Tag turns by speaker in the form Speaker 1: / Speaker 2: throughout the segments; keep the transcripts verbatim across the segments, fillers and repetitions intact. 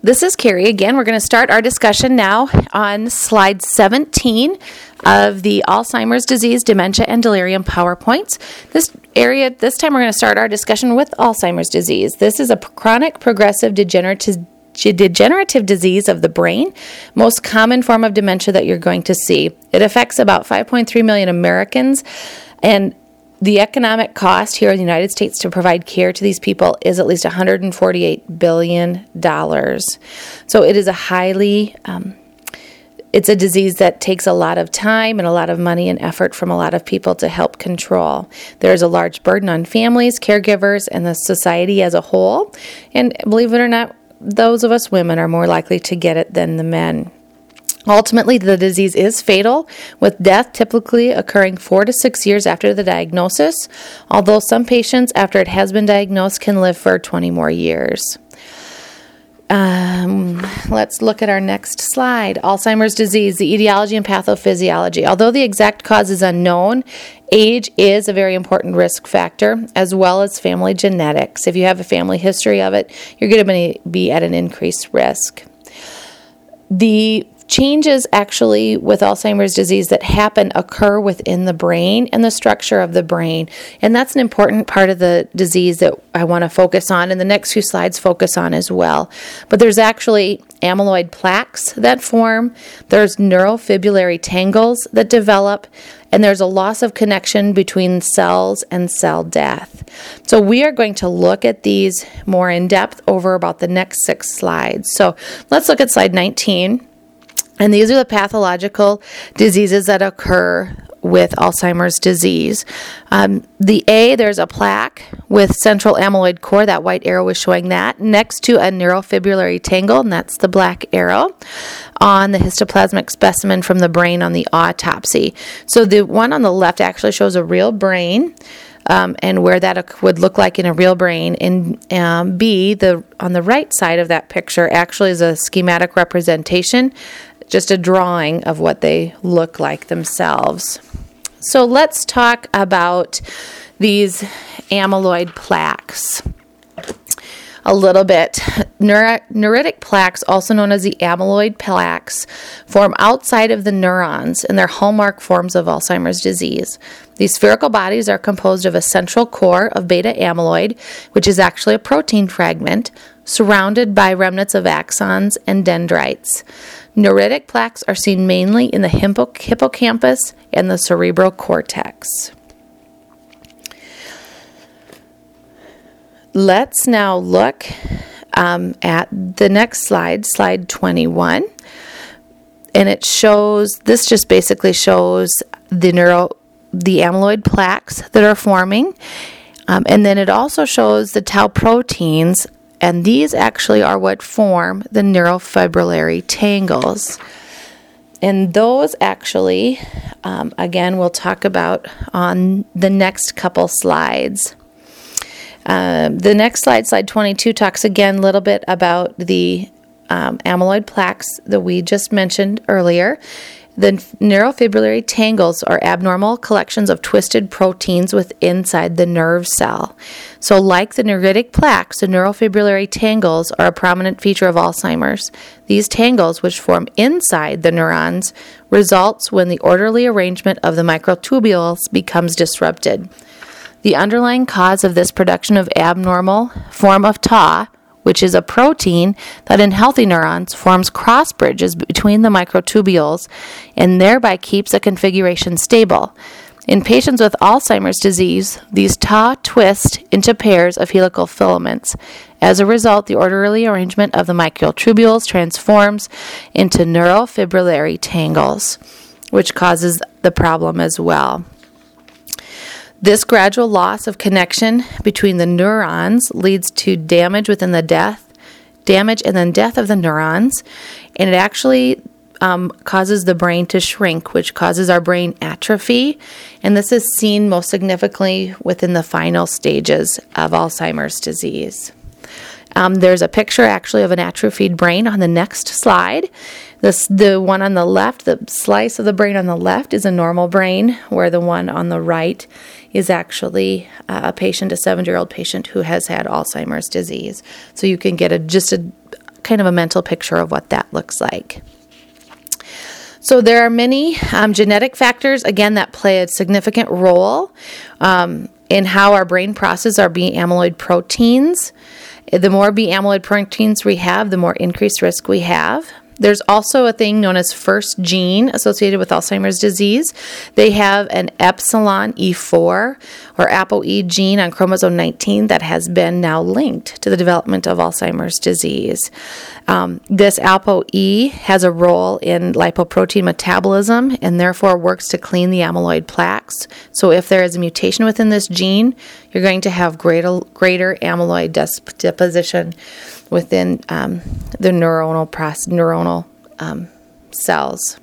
Speaker 1: This is Carrie again. We're going to start our discussion now on slide seventeen of the Alzheimer's disease, dementia, and delirium PowerPoints. This area, this time we're going to start our discussion with Alzheimer's disease. This is a chronic progressive degenerative degenerative disease of the brain, most common form of dementia that you're going to see. It affects about five point three million Americans, and the economic cost here in the United States to provide care to these people is at least one hundred forty-eight billion dollars. So it is a highly, um, it's a disease that takes a lot of time and a lot of money and effort from a lot of people to help control. There is a large burden on families, caregivers, and the society as a whole. And believe it or not, those of us women are more likely to get it than the men. Ultimately, the disease is fatal, with death typically occurring four to six years after the diagnosis, although some patients, after it has been diagnosed, can live for twenty more years. Um, let's look at our next slide. Alzheimer's disease, the etiology and pathophysiology. Although the exact cause is unknown, age is a very important risk factor, as well as family genetics. If you have a family history of it, you're going to be at an increased risk. The changes actually with Alzheimer's disease that happen occur within the brain and the structure of the brain. And that's an important part of the disease that I want to focus on, and the next few slides focus on as well. But there's actually amyloid plaques that form, there's neurofibrillary tangles that develop, and there's a loss of connection between cells and cell death. So we are going to look at these more in depth over about the next six slides. So let's look at slide nineteen. And these are the pathological diseases that occur with Alzheimer's disease. Um, the A, there's a plaque with central amyloid core. That white arrow is showing that. Next to a neurofibrillary tangle, and that's the black arrow, on the histoplasmic specimen from the brain on the autopsy. So the one on the left actually shows a real brain. Um, and where that would look like in a real brain. And um, B, the on the right side of that picture actually is a schematic representation, just a drawing of what they look like themselves. So let's talk about these amyloid plaques a little bit. Neuro- neuritic plaques, also known as the amyloid plaques, form outside of the neurons, and they're hallmark forms of Alzheimer's disease. These spherical bodies are composed of a central core of beta amyloid, which is actually a protein fragment, surrounded by remnants of axons and dendrites. Neuritic plaques are seen mainly in the hippo- hippocampus and the cerebral cortex. Let's now look um, at the next slide, slide twenty-one. And it shows, this just basically shows the neuro, the amyloid plaques that are forming. Um, and then it also shows the tau proteins, and these actually are what form the neurofibrillary tangles. And those actually, um, again, we'll talk about on the next couple slides. Um, the next slide, slide twenty-two, talks again a little bit about the um, amyloid plaques that we just mentioned earlier. The neurofibrillary tangles are abnormal collections of twisted proteins within inside the nerve cell. So like the neuritic plaques, the neurofibrillary tangles are a prominent feature of Alzheimer's. These tangles, which form inside the neurons, results when the orderly arrangement of the microtubules becomes disrupted. The underlying cause of this production of abnormal form of tau, which is a protein that in healthy neurons forms cross bridges between the microtubules and thereby keeps a configuration stable. In patients with Alzheimer's disease, these tau twist into pairs of helical filaments. As a result, the orderly arrangement of the microtubules transforms into neurofibrillary tangles, which causes the problem as well. This gradual loss of connection between the neurons leads to damage within the death, damage and then death of the neurons, and it actually um, causes the brain to shrink, which causes our brain atrophy, and this is seen most significantly within the final stages of Alzheimer's disease. Um, there's a picture actually of an atrophied brain on the next slide. This, the one on the left, the slice of the brain on the left is a normal brain, where the one on the right is actually uh, a patient, a seventy-year-old patient who has had Alzheimer's disease. So you can get a just a kind of a mental picture of what that looks like. So there are many um, genetic factors, again, that play a significant role um, in how our brain processes our B-amyloid proteins. The more B-amyloid proteins we have, the more increased risk we have. There's also a thing known as first gene associated with Alzheimer's disease. They have an epsilon E four or ApoE gene on chromosome nineteen that has been now linked to the development of Alzheimer's disease. Um, this ApoE has a role in lipoprotein metabolism and therefore works to clean the amyloid plaques. So if there is a mutation within this gene, you're going to have greater, greater amyloid des- deposition within um, the neuronal process, neuronal um, cells.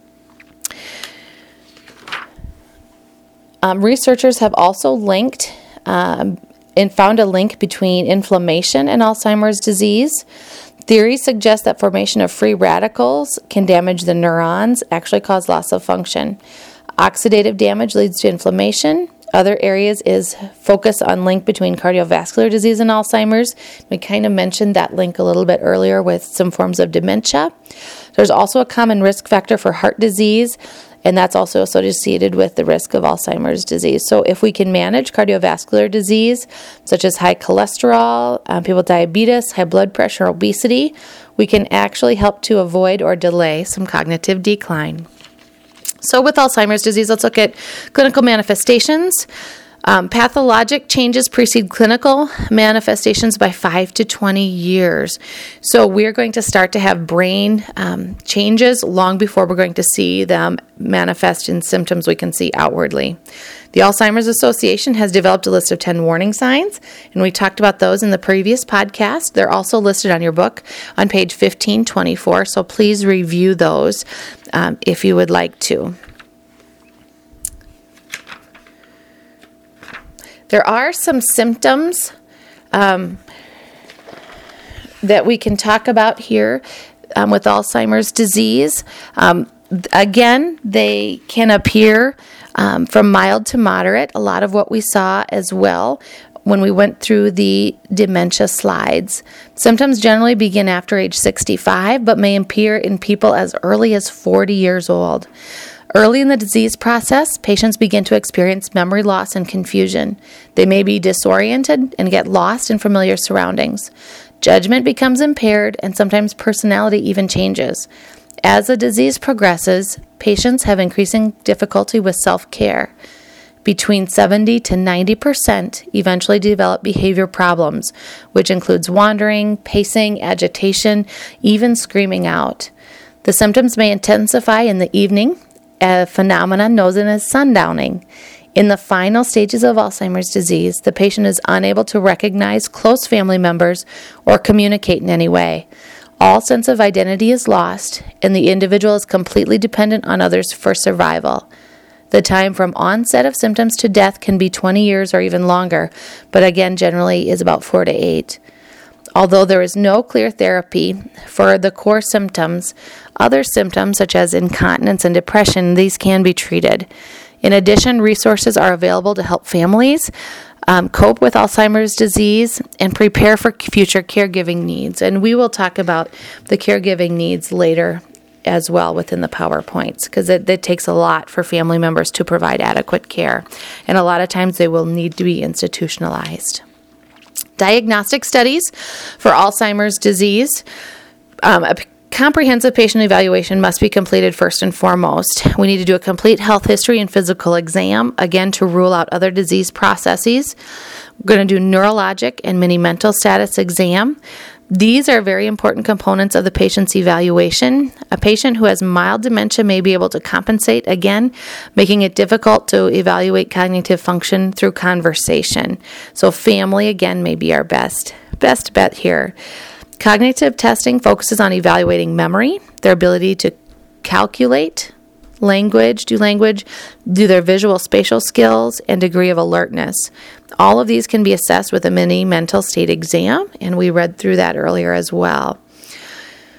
Speaker 1: Um, researchers have also linked um, and found a link between inflammation and Alzheimer's disease. Theories suggest that formation of free radicals can damage the neurons, actually cause loss of function. Oxidative damage leads to inflammation. Other areas is focus on link between cardiovascular disease and Alzheimer's. We kind of mentioned that link a little bit earlier with some forms of dementia. There's also a common risk factor for heart disease, and that's also associated with the risk of Alzheimer's disease. So if we can manage cardiovascular disease, such as high cholesterol, um, people with diabetes, high blood pressure, obesity, we can actually help to avoid or delay some cognitive decline. So with Alzheimer's disease, let's look at clinical manifestations. Um, pathologic changes precede clinical manifestations by five to twenty years. So we're going to start to have brain um, changes long before we're going to see them manifest in symptoms we can see outwardly. The Alzheimer's Association has developed a list of ten warning signs, and we talked about those in the previous podcast. They're also listed on your book on page fifteen twenty-four, so please review those um, if you would like to. There are some symptoms um, that we can talk about here um, with Alzheimer's disease. Um, again, they can appear um, from mild to moderate, a lot of what we saw as well when we went through the dementia slides. Symptoms generally begin after age sixty-five, but may appear in people as early as forty years old. Early in the disease process, patients begin to experience memory loss and confusion. They may be disoriented and get lost in familiar surroundings. Judgment becomes impaired, and sometimes personality even changes. As the disease progresses, patients have increasing difficulty with self-care. Between seventy to ninety percent eventually develop behavior problems, which includes wandering, pacing, agitation, even screaming out. The symptoms may intensify in the evening, a phenomenon known as sundowning. In the final stages of Alzheimer's disease, the patient is unable to recognize close family members or communicate in any way. All sense of identity is lost, and the individual is completely dependent on others for survival. The time from onset of symptoms to death can be twenty years or even longer, but again, generally is about four to eight. Although there is no clear therapy for the core symptoms, other symptoms such as incontinence and depression, these can be treated. In addition, resources are available to help families um, cope with Alzheimer's disease and prepare for future caregiving needs. And we will talk about the caregiving needs later as well within the PowerPoints, because it, it takes a lot for family members to provide adequate care. And a lot of times they will need to be institutionalized. Diagnostic studies for Alzheimer's disease. Um, a p- comprehensive patient evaluation must be completed first and foremost. We need to do a complete health history and physical exam, again, to rule out other disease processes. We're going to do neurologic and mini mental status exam. These are very important components of the patient's evaluation. A patient who has mild dementia may be able to compensate, again, making it difficult to evaluate cognitive function through conversation. So family, again, may be our best, best bet here. Cognitive testing focuses on evaluating memory, their ability to calculate, language, do language, do their visual spatial skills, and degree of alertness. All of these can be assessed with a mini mental state exam, and we read through that earlier as well.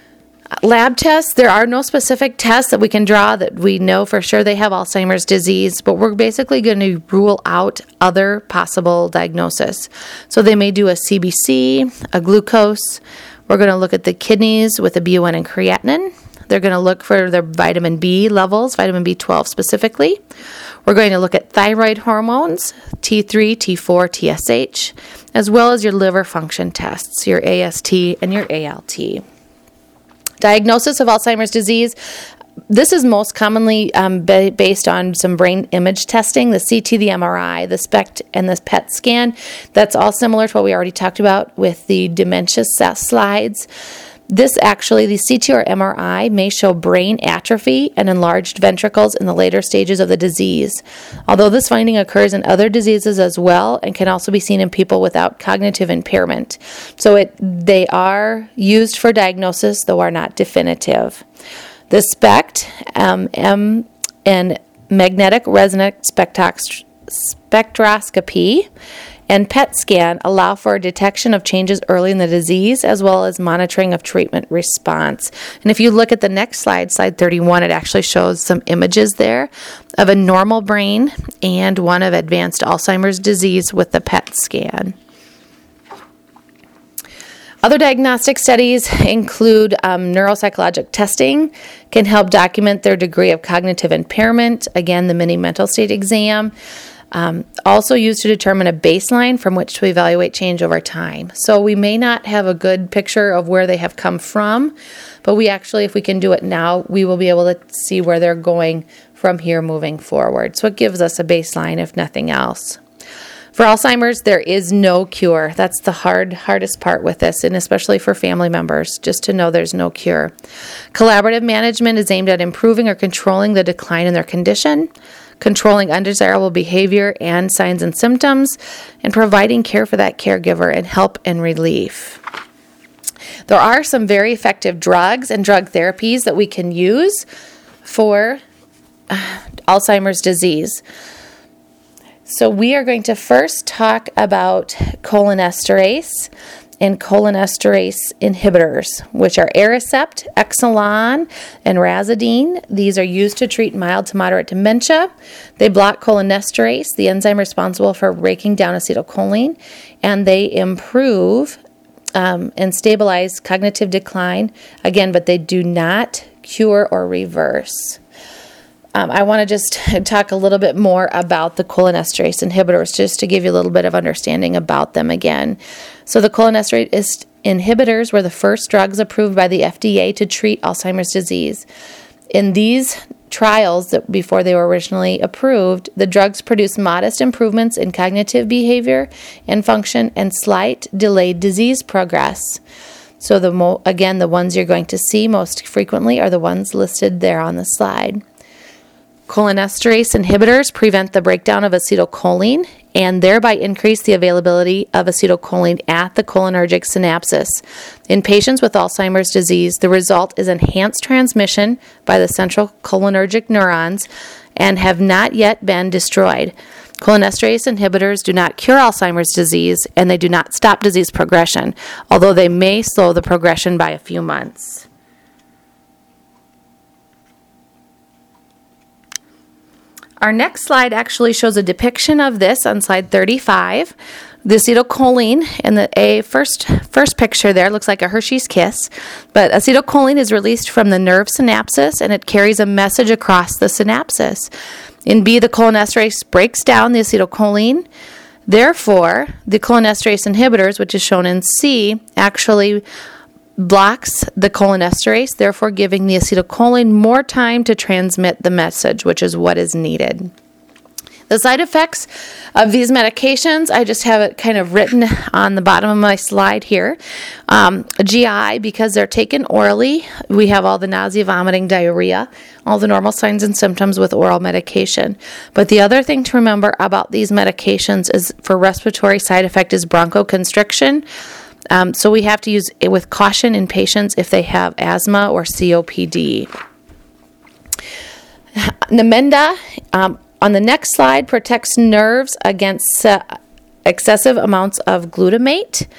Speaker 1: Lab tests, there are no specific tests that we can draw that we know for sure they have Alzheimer's disease, but we're basically going to rule out other possible diagnosis. So they may do a C B C, a glucose. We're going to look at the kidneys with a B U N and creatinine. They're going to look for their vitamin B levels, vitamin B twelve specifically. We're going to look at thyroid hormones, T three, T four, T S H, as well as your liver function tests, your A S T and your A L T. Diagnosis of Alzheimer's disease. This is most commonly um, ba- based on some brain image testing, the C T, the M R I, the SPECT, and the P E T scan. That's all similar to what we already talked about with the dementia slides. This actually, the C T or M R I may show brain atrophy and enlarged ventricles in the later stages of the disease. Although this finding occurs in other diseases as well and can also be seen in people without cognitive impairment. So it they are used for diagnosis, though are not definitive. The SPECT, um, M, and magnetic resonance spectrox- spectroscopy and P E T scan allow for detection of changes early in the disease as well as monitoring of treatment response. And if you look at the next slide, slide thirty-one, it actually shows some images there of a normal brain and one of advanced Alzheimer's disease with the P E T scan. Other diagnostic studies include um, neuropsychologic testing, can help document their degree of cognitive impairment. Again, the mini mental state exam. Um, also used to determine a baseline from which to evaluate change over time. So we may not have a good picture of where they have come from, but we actually, if we can do it now, we will be able to see where they're going from here moving forward. So it gives us a baseline, if nothing else. For Alzheimer's, there is no cure. That's the hard, hardest part with this, and especially for family members, just to know there's no cure. Collaborative management is aimed at improving or controlling the decline in their condition, controlling undesirable behavior and signs and symptoms, and providing care for that caregiver and help and relief. There are some very effective drugs and drug therapies that we can use for uh, Alzheimer's disease. So we are going to first talk about cholinesterase and cholinesterase inhibitors, which are Aricept, Exelon, and Razidine. These are used to treat mild to moderate dementia. They block cholinesterase, the enzyme responsible for breaking down acetylcholine, and they improve um, and stabilize cognitive decline. Again, but they do not cure or reverse. Um, I want to just talk a little bit more about the cholinesterase inhibitors, just to give you a little bit of understanding about them again. So the cholinesterase inhibitors were the first drugs approved by the F D A to treat Alzheimer's disease. In these trials, that before they were originally approved, the drugs produced modest improvements in cognitive behavior and function and slight delayed disease progress. So the mo- again, the ones you're going to see most frequently are the ones listed there on the slide. Cholinesterase inhibitors prevent the breakdown of acetylcholine and thereby increase the availability of acetylcholine at the cholinergic synapses. In patients with Alzheimer's disease, the result is enhanced transmission by the central cholinergic neurons and have not yet been destroyed. Cholinesterase inhibitors do not cure Alzheimer's disease and they do not stop disease progression, although they may slow the progression by a few months. Our next slide actually shows a depiction of this on slide thirty-five. The acetylcholine in the a first first picture there looks like a Hershey's Kiss, but acetylcholine is released from the nerve synapses and it carries a message across the synapses. In B, the cholinesterase breaks down the acetylcholine. Therefore, the cholinesterase inhibitors, which is shown in C, actually blocks the cholinesterase, therefore giving the acetylcholine more time to transmit the message, which is what is needed. The side effects of these medications, I just have it kind of written on the bottom of my slide here. Um, G I, because they're taken orally, we have all the nausea, vomiting, diarrhea, all the normal signs and symptoms with oral medication. But the other thing to remember about these medications is for respiratory side effect is bronchoconstriction. Um, so we have to use it with caution in patients if they have asthma or C O P D. Namenda, um, on the next slide, protects nerves against uh, excessive amounts of glutamate.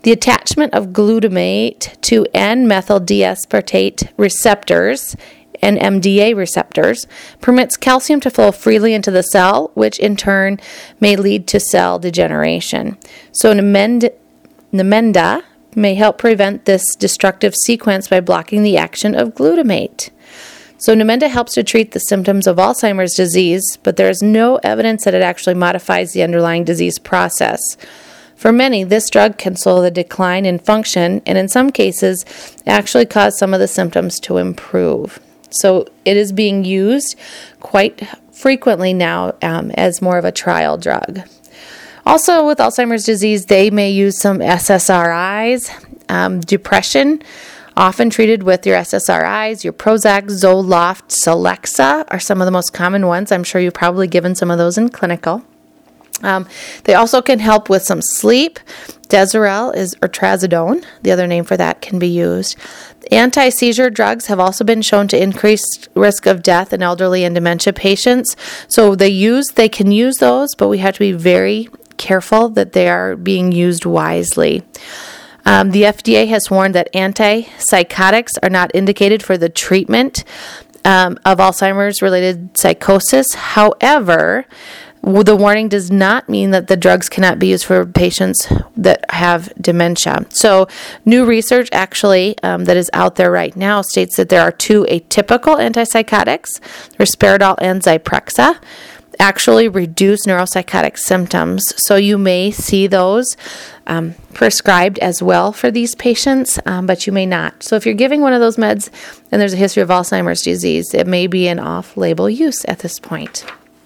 Speaker 1: The attachment of glutamate to N-methyl D-aspartate receptors and M D A receptors permits calcium to flow freely into the cell, which in turn may lead to cell degeneration. So Namenda, Namenda may help prevent this destructive sequence by blocking the action of glutamate. So Namenda helps to treat the symptoms of Alzheimer's disease, but there is no evidence that it actually modifies the underlying disease process. For many, this drug can slow the decline in function and in some cases actually cause some of the symptoms to improve. So it is being used quite frequently now um, as more of a trial drug. Also with Alzheimer's disease, they may use some S S R Is, um, depression, often treated with your S S R Is, your Prozac, Zoloft, Celexa are some of the most common ones. I'm sure you've probably given some of those in clinical. Um, they also can help with some sleep. Deserel is or trazodone, the other name for that, can be used. Anti-seizure drugs have also been shown to increase risk of death in elderly and dementia patients. So they use, they can use those, but we have to be very careful that they are being used wisely. Um, the F D A has warned that antipsychotics are not indicated for the treatment um, of Alzheimer's-related psychosis. However, the warning does not mean that the drugs cannot be used for patients that have dementia. So new research actually um, that is out there right now states that there are two atypical antipsychotics, risperidone and Zyprexa, actually reduce neuropsychotic symptoms. So you may see those um, prescribed as well for these patients, um, but you may not. So if you're giving one of those meds and there's a history of Alzheimer's disease, it may be an off-label use at this point.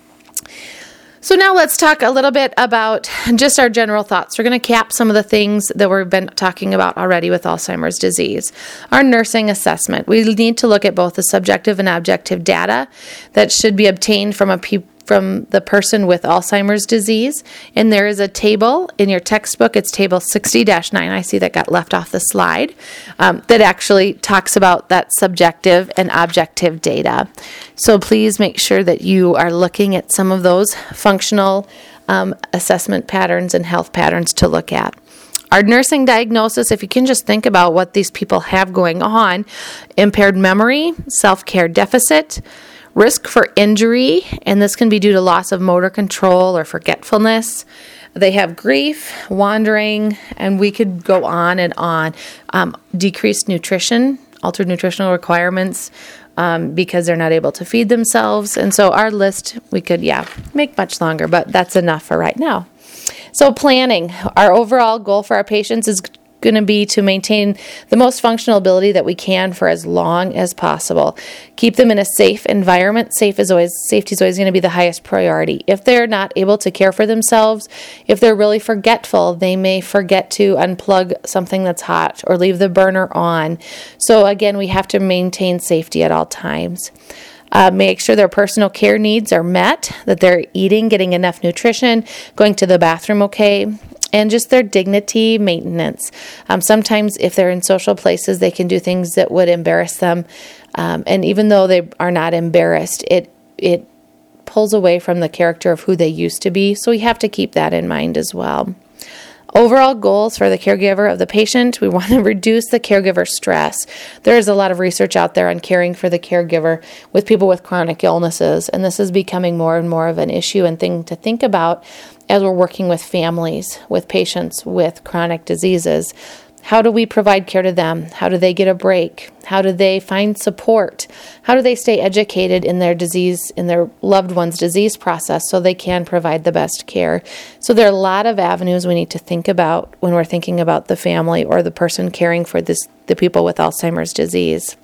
Speaker 1: So now let's talk a little bit about just our general thoughts. We're going to cap some of the things that we've been talking about already with Alzheimer's disease. Our nursing assessment. We need to look at both the subjective and objective data that should be obtained from a pe- from the person with Alzheimer's disease. And there is a table in your textbook. It's table sixty dash nine. I see that got left off the slide. Um, that actually talks about that subjective and objective data. So please make sure that you are looking at some of those functional um, assessment patterns and health patterns to look at. Our nursing diagnosis, if you can just think about what these people have going on: impaired memory, self-care deficit, risk for injury, and this can be due to loss of motor control or forgetfulness. They have grief, wandering, and we could go on and on. Um, decreased nutrition, altered nutritional requirements um, because they're not able to feed themselves. And so our list, we could, yeah, make much longer, but that's enough for right now. So planning. Our overall goal for our patients is going to be to maintain the most functional ability that we can for as long as possible. Keep them in a safe environment. Safe is always safety is always going to be the highest priority. If they're not able to care for themselves, if they're really forgetful, they may forget to unplug something that's hot or leave the burner on. So again, we have to maintain safety at all times. Uh, make sure their personal care needs are met, that they're eating, getting enough nutrition, going to the bathroom okay, and just their dignity maintenance. Um, sometimes if they're in social places, they can do things that would embarrass them. Um, and even though they are not embarrassed, it it pulls away from the character of who they used to be. So we have to keep that in mind as well. Overall goals for the caregiver of the patient, we want to reduce the caregiver stress. There is a lot of research out there on caring for the caregiver with people with chronic illnesses, and this is becoming more and more of an issue and thing to think about as we're working with families, with patients with chronic diseases. How do we provide care to them? How do they get a break? How do they find support? How do they stay educated in their disease, in their loved one's disease process so they can provide the best care? So there are a lot of avenues we need to think about when we're thinking about the family or the person caring for this, the people with Alzheimer's disease.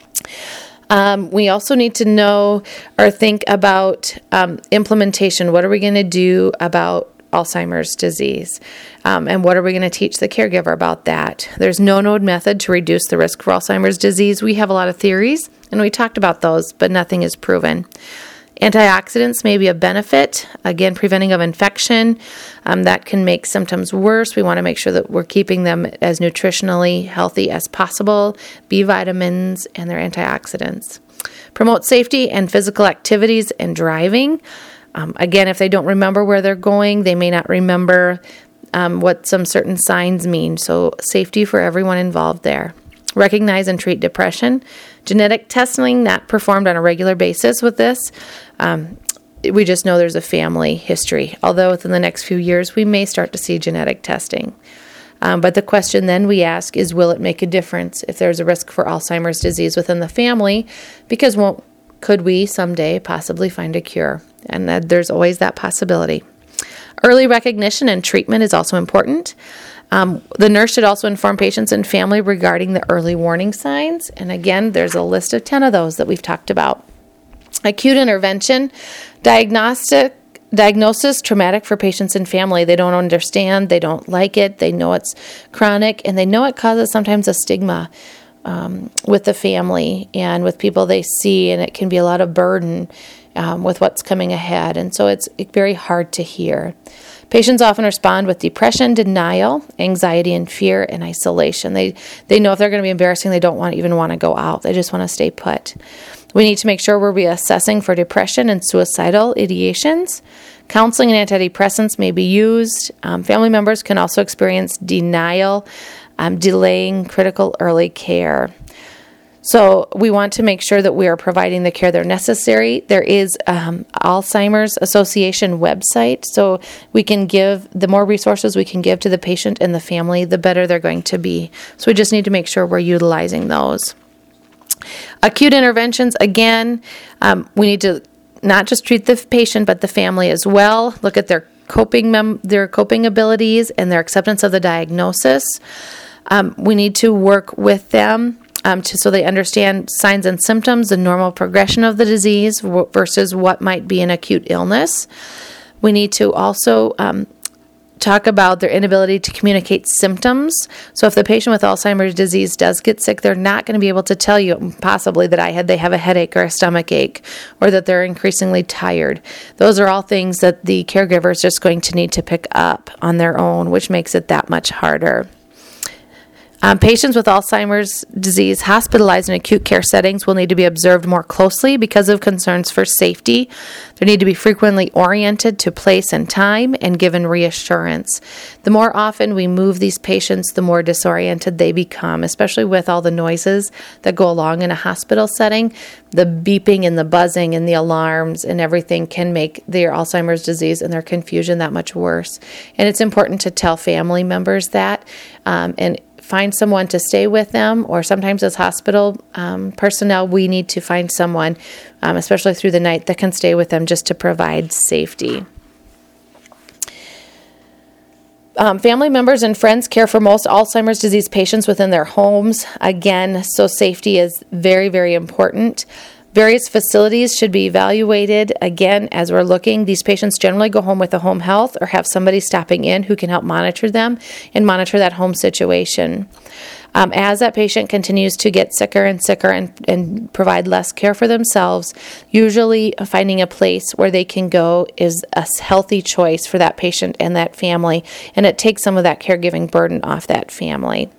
Speaker 1: Um, we also need to know or think about um, implementation. What are we going to do about Alzheimer's disease? Um, and what are we going to teach the caregiver about that? There's no known method to reduce the risk for Alzheimer's disease. We have a lot of theories, and we talked about those, but nothing is proven. Antioxidants may be a benefit. Again, preventing of infection. Um, that can make symptoms worse. We want to make sure that we're keeping them as nutritionally healthy as possible. B vitamins and their antioxidants. Promote safety and physical activities and driving. Um, again, if they don't remember where they're going, they may not remember um, what some certain signs mean. So safety for everyone involved there. Recognize and treat depression. Genetic testing not performed on a regular basis with this. Um, we just know there's a family history, although within the next few years we may start to see genetic testing. Um, but the question then we ask is, will it make a difference if there's a risk for Alzheimer's disease within the family? Because won't, could we someday possibly find a cure? And that there's always that possibility. Early recognition and treatment is also important. Um, the nurse should also inform patients and family regarding the early warning signs. And again, there's a list of ten of those that we've talked about. Acute intervention, diagnostic, diagnosis, traumatic for patients and family. They don't understand, they don't like it, they know it's chronic, and they know it causes sometimes a stigma um, with the family and with people they see, and it can be a lot of burden um, with what's coming ahead. And so it's very hard to hear. Patients often respond with depression, denial, anxiety, and fear, and isolation. They they know if they're going to be embarrassing, they don't want even want to go out. They just want to stay put. We need to make sure we're reassessing for depression and suicidal ideations. Counseling and antidepressants may be used. Um, family members can also experience denial, um, delaying critical early care. So we want to make sure that we are providing the care that are necessary. There is um, Alzheimer's Association website, so we can give, the more resources we can give to the patient and the family, the better they're going to be. So we just need to make sure we're utilizing those. Acute interventions, again, um, we need to not just treat the patient, but the family as well. Look at their coping mem- their coping abilities and their acceptance of the diagnosis. Um, we need to work with them Um, to, so they understand signs and symptoms, the normal progression of the disease w- versus what might be an acute illness. We need to also um, talk about their inability to communicate symptoms. So if the patient with Alzheimer's disease does get sick, they're not going to be able to tell you possibly that I had they have a headache or a stomach ache, or that they're increasingly tired. Those are all things that the caregiver is just going to need to pick up on their own, which makes it that much harder. Um, patients with Alzheimer's disease hospitalized in acute care settings will need to be observed more closely because of concerns for safety. They need to be frequently oriented to place and time and given reassurance. The more often we move these patients, the more disoriented they become, especially with all the noises that go along in a hospital setting. The beeping and the buzzing and the alarms and everything can make their Alzheimer's disease and their confusion that much worse. And it's important to tell family members that um, and find someone to stay with them, or sometimes as hospital um, personnel, we need to find someone, um, especially through the night, that can stay with them just to provide safety. Um, family members and friends care for most Alzheimer's disease patients within their homes. Again, so safety is very, very important. Various facilities should be evaluated. Again, as we're looking, these patients generally go home with a home health or have somebody stopping in who can help monitor them and monitor that home situation. Um, as that patient continues to get sicker and sicker and, and provide less care for themselves, usually finding a place where they can go is a healthy choice for that patient and that family, and it takes some of that caregiving burden off that family.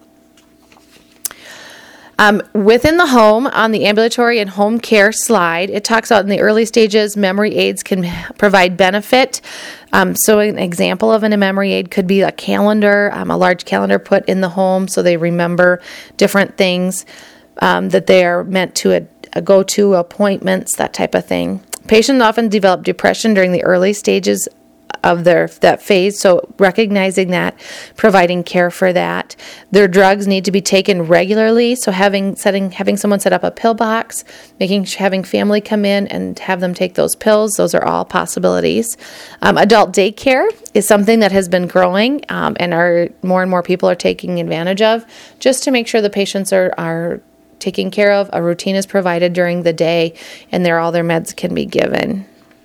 Speaker 1: Um, within the home, on the ambulatory and home care slide, it talks about in the early stages, memory aids can provide benefit. Um, so an example of a memory aid could be a calendar, um, a large calendar put in the home so they remember different things um, that they are meant to a, a go to, appointments, that type of thing. Patients often develop depression during the early stages of their that phase, so recognizing that, providing care for that. Their drugs need to be taken regularly, so having setting having someone set up a pill box, making having family come in and have them take those pills, those are all possibilities. Um, adult daycare is something that has been growing um, and are more and more people are taking advantage of, just to make sure the patients are are taken care of. A routine is provided during the day, and there all their meds can be given.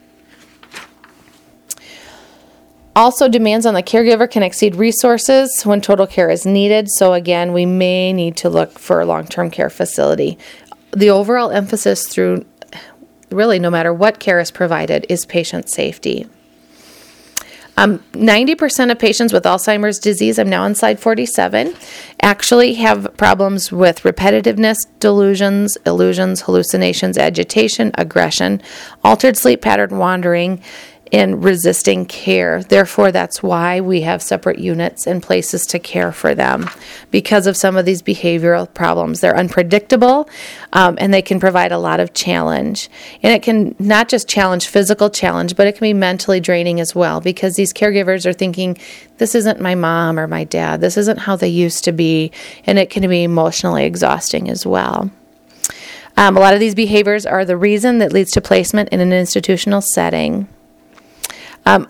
Speaker 1: Also, demands on the caregiver can exceed resources when total care is needed. So again, we may need to look for a long-term care facility. The overall emphasis through really no matter what care is provided is patient safety. Um, ninety percent of patients with Alzheimer's disease, I'm now on slide forty-seven, actually have problems with repetitiveness, delusions, illusions, hallucinations, agitation, aggression, altered sleep pattern, wandering, in resisting care. Therefore, that's why we have separate units and places to care for them, because of some of these behavioral problems. They're unpredictable, um, and they can provide a lot of challenge. And it can not just challenge physical challenge, but it can be mentally draining as well, because these caregivers are thinking, this isn't my mom or my dad. This isn't how they used to be, and it can be emotionally exhausting as well. Um, a lot of these behaviors are the reason that leads to placement in an institutional setting. Um,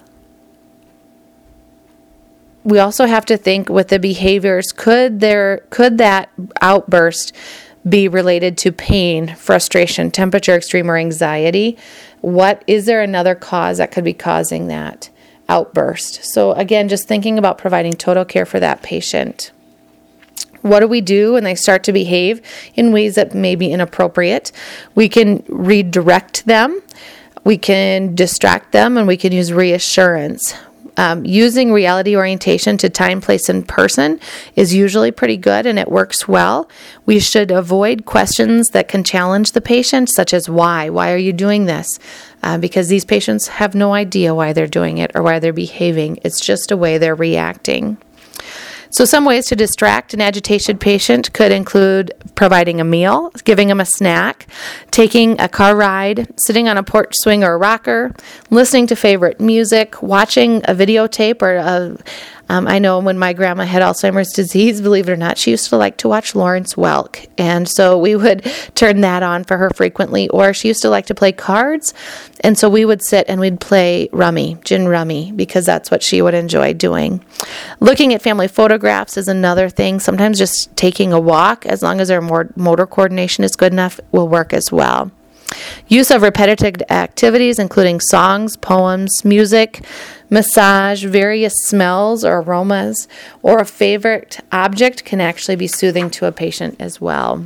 Speaker 1: we also have to think with the behaviors, could there could that outburst be related to pain, frustration, temperature extreme, or anxiety? What is there another cause that could be causing that outburst? So again, just thinking about providing total care for that patient. What do we do when they start to behave in ways that may be inappropriate? We can redirect them, we can distract them, and we can use reassurance. Um, using reality orientation to time, place, and person is usually pretty good, and it works well. We should avoid questions that can challenge the patient, such as why? Why are you doing this? Uh, because these patients have no idea why they're doing it or why they're behaving. It's just a way they're reacting. So some ways to distract an agitated patient could include providing a meal, giving them a snack, taking a car ride, sitting on a porch swing or a rocker, listening to favorite music, watching a videotape or a Um, I know when my grandma had Alzheimer's disease, believe it or not, she used to like to watch Lawrence Welk. And so we would turn that on for her frequently. Or she used to like to play cards. And so we would sit and we'd play rummy, gin rummy, because that's what she would enjoy doing. Looking at family photographs is another thing. Sometimes just taking a walk, as long as their motor coordination is good enough, will work as well. Use of repetitive activities, including songs, poems, music, massage, various smells or aromas, or a favorite object can actually be soothing to a patient as well.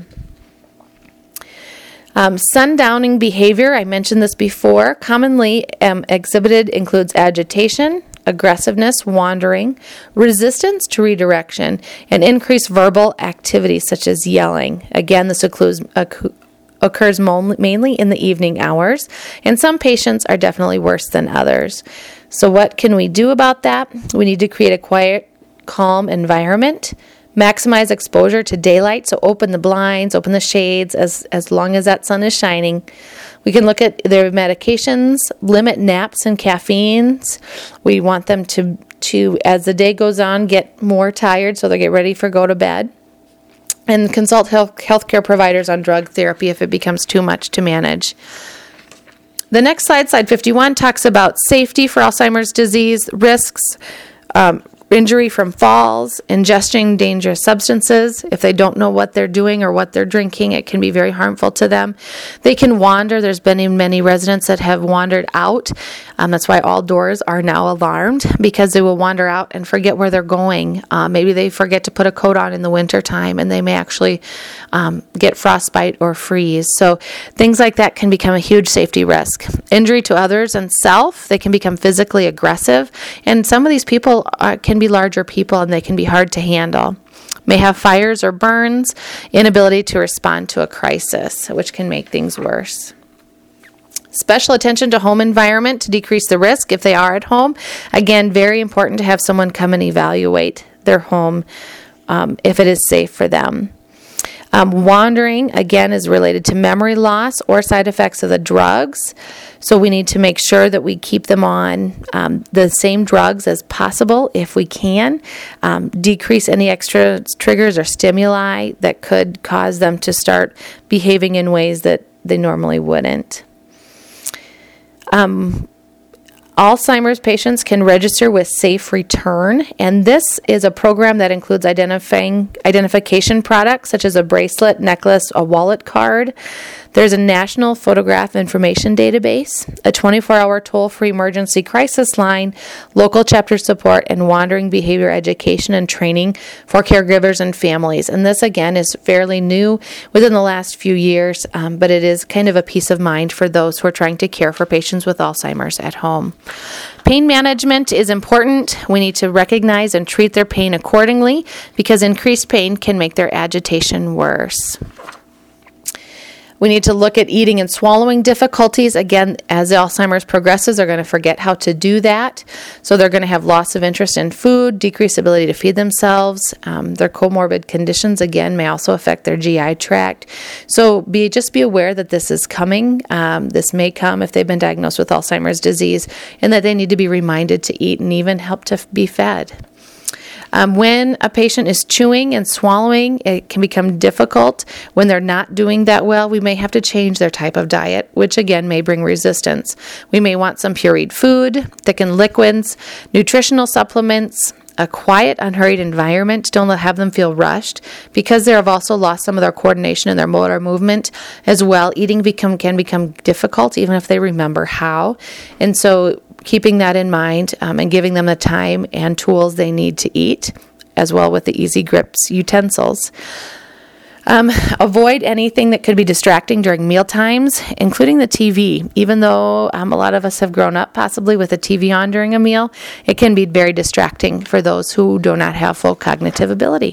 Speaker 1: Um, sundowning behavior, I mentioned this before, commonly um, exhibited includes agitation, aggressiveness, wandering, resistance to redirection, and increased verbal activity such as yelling. Again, this includes occurs mainly in the evening hours, and some patients are definitely worse than others. So what can we do about that? We need to create a quiet, calm environment, maximize exposure to daylight, so open the blinds, open the shades as, as long as that sun is shining. We can look at their medications, limit naps and caffeines. We want them to, to as the day goes on, get more tired so they get ready for go to bed. And consult health healthcare providers on drug therapy if it becomes too much to manage. The next slide, slide fifty-one, talks about safety for Alzheimer's disease, risks, um, injury from falls, ingesting dangerous substances. If they don't know what they're doing or what they're drinking, it can be very harmful to them. They can wander. There's been many residents that have wandered out. Um, that's why all doors are now alarmed, because they will wander out and forget where they're going. Uh, maybe they forget to put a coat on in the wintertime, and they may actually um, get frostbite or freeze. So things like that can become a huge safety risk. Injury to others and self, they can become physically aggressive. And some of these people are, can be larger people, and they can be hard to handle. May have fires or burns, inability to respond to a crisis, which can make things worse. Special attention to home environment to decrease the risk if they are at home. Again, very important to have someone come and evaluate their home um, if it is safe for them. Um, wandering, again, is related to memory loss or side effects of the drugs. So we need to make sure that we keep them on um, the same drugs as possible if we can. Um, decrease any extra triggers or stimuli that could cause them to start behaving in ways that they normally wouldn't. Um, Alzheimer's patients can register with Safe Return, and this is a program that includes identifying identification products such as a bracelet, necklace, a wallet card. There's a national photograph information database, a twenty-four hour toll-free emergency crisis line, local chapter support, and wandering behavior education and training for caregivers and families. And this, again, is fairly new within the last few years, um, but it is kind of a peace of mind for those who are trying to care for patients with Alzheimer's at home. Pain management is important. We need to recognize and treat their pain accordingly, because increased pain can make their agitation worse. We need to look at eating and swallowing difficulties. Again, as Alzheimer's progresses, they're going to forget how to do that. So they're going to have loss of interest in food, decreased ability to feed themselves. Um, their comorbid conditions, again, may also affect their G I tract. So be just be aware that this is coming. Um, this may come if they've been diagnosed with Alzheimer's disease, and that they need to be reminded to eat and even help to be fed. Um, when a patient is chewing and swallowing, it can become difficult. When they're not doing that well, we may have to change their type of diet, which again may bring resistance. We may want some pureed food, thickened liquids, nutritional supplements, a quiet, unhurried environment. Don't have them feel rushed. Because they have also lost some of their coordination and their motor movement as well, eating become can become difficult even if they remember how. And so keeping that in mind um, and giving them the time and tools they need to eat, as well with the Easy Grips utensils. Um, avoid anything that could be distracting during meal times, including the T V. Even though um, a lot of us have grown up possibly with a T V on during a meal, it can be very distracting for those who do not have full cognitive ability.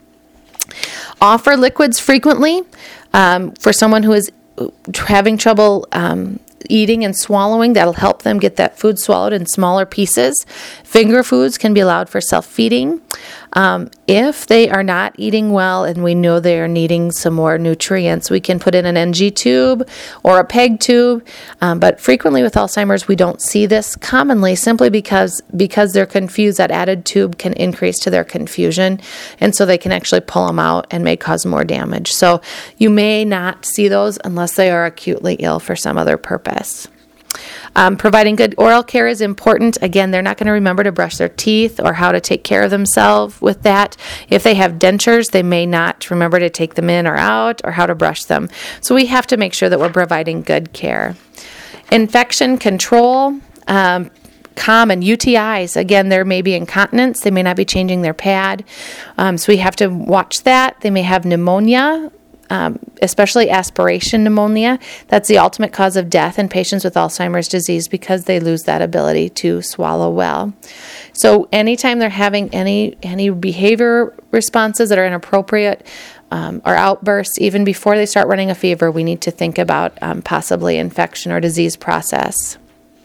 Speaker 1: Offer liquids frequently. Um, for someone who is having trouble um, eating and swallowing, that'll help them get that food swallowed in smaller pieces. Finger foods can be allowed for self-feeding. Um, if they are not eating well and we know they are needing some more nutrients, we can put in an N G tube or a PEG tube. Um, but frequently with Alzheimer's, we don't see this commonly simply because because they're confused. That added tube can increase to their confusion, and so they can actually pull them out and may cause more damage. So you may not see those unless they are acutely ill for some other purpose. Um, providing good oral care is important. Again, they're not going to remember to brush their teeth or how to take care of themselves with that. If they have dentures, they may not remember to take them in or out or how to brush them. So we have to make sure that we're providing good care. Infection control. Um, Common U T Is, again, there may be incontinence. They may not be changing their pad. Um, so we have to watch that. They may have pneumonia. Um, especially aspiration pneumonia. That's the ultimate cause of death in patients with Alzheimer's disease because they lose that ability to swallow well. So anytime they're having any any behavior responses that are inappropriate um, or outbursts, even before they start running a fever, we need to think about um, possibly infection or disease process.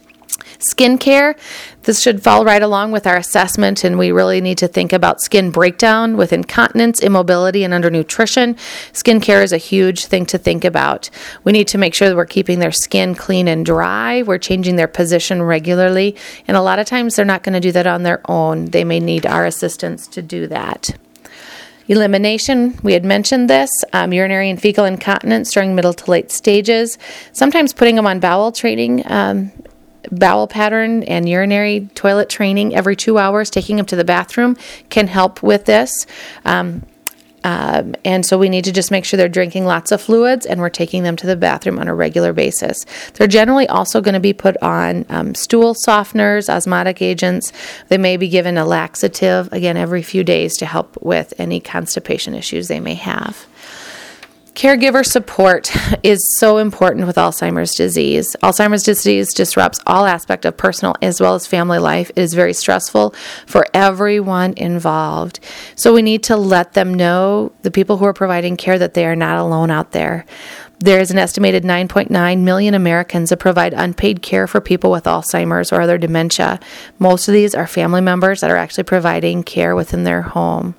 Speaker 1: Skin care, this should fall right along with our assessment, and we really need to think about skin breakdown with incontinence, immobility, and undernutrition. Skin care is a huge thing to think about. We need to make sure that we're keeping their skin clean and dry. We're changing their position regularly, and a lot of times they're not going to do that on their own. They may need our assistance to do that. Elimination, we had mentioned this, um, urinary and fecal incontinence during middle to late stages. Sometimes putting them on bowel training, um, bowel pattern and urinary toilet training every two hours, taking them to the bathroom can help with this. Um, um, and so we need to just make sure they're drinking lots of fluids and we're taking them to the bathroom on a regular basis. They're generally also going to be put on um, stool softeners, osmotic agents. They may be given a laxative, again, every few days to help with any constipation issues they may have. Caregiver support is so important with Alzheimer's disease. Alzheimer's disease disrupts all aspects of personal as well as family life. It is very stressful for everyone involved. So we need to let them know, the people who are providing care, that they are not alone out there. There is an estimated nine point nine million Americans that provide unpaid care for people with Alzheimer's or other dementia. Most of these are family members that are actually providing care within their home.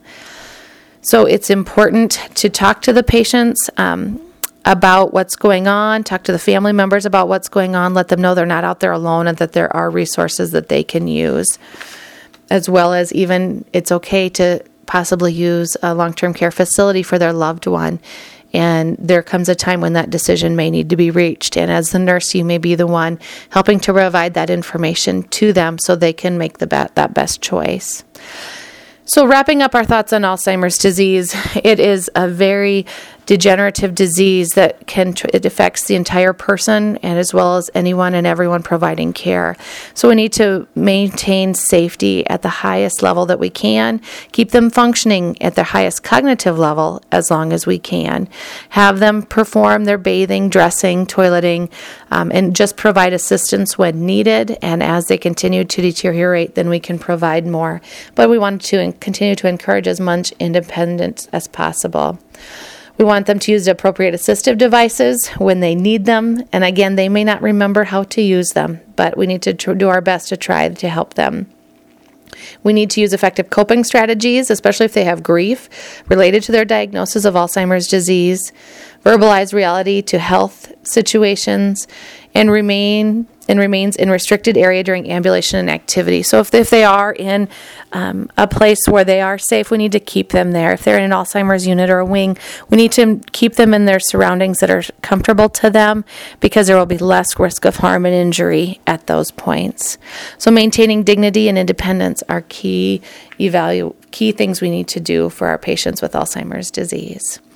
Speaker 1: So it's important to talk to the patients um, about what's going on, talk to the family members about what's going on, let them know they're not out there alone and that there are resources that they can use, as well as even it's okay to possibly use a long-term care facility for their loved one. And there comes a time when that decision may need to be reached. And as the nurse, you may be the one helping to provide that information to them so they can make the be- that best choice. So wrapping up our thoughts on Alzheimer's disease, it is a very degenerative disease that can, it affects the entire person and as well as anyone and everyone providing care. So we need to maintain safety at the highest level that we can, keep them functioning at their highest cognitive level as long as we can, have them perform their bathing, dressing, toileting, um, and just provide assistance when needed. And as they continue to deteriorate, then we can provide more. But we want to continue to encourage as much independence as possible. We want them to use appropriate assistive devices when they need them. And again, they may not remember how to use them, but we need to tr- do our best to try to help them. We need to use effective coping strategies, especially if they have grief related to their diagnosis of Alzheimer's disease, verbalize reality to health situations, and remain and remains in restricted area during ambulation and activity. So if, if they are in um, a place where they are safe, we need to keep them there. If they're in an Alzheimer's unit or a wing, we need to keep them in their surroundings that are comfortable to them, because there will be less risk of harm and injury at those points. So maintaining dignity and independence are key evalu- key things we need to do for our patients with Alzheimer's disease.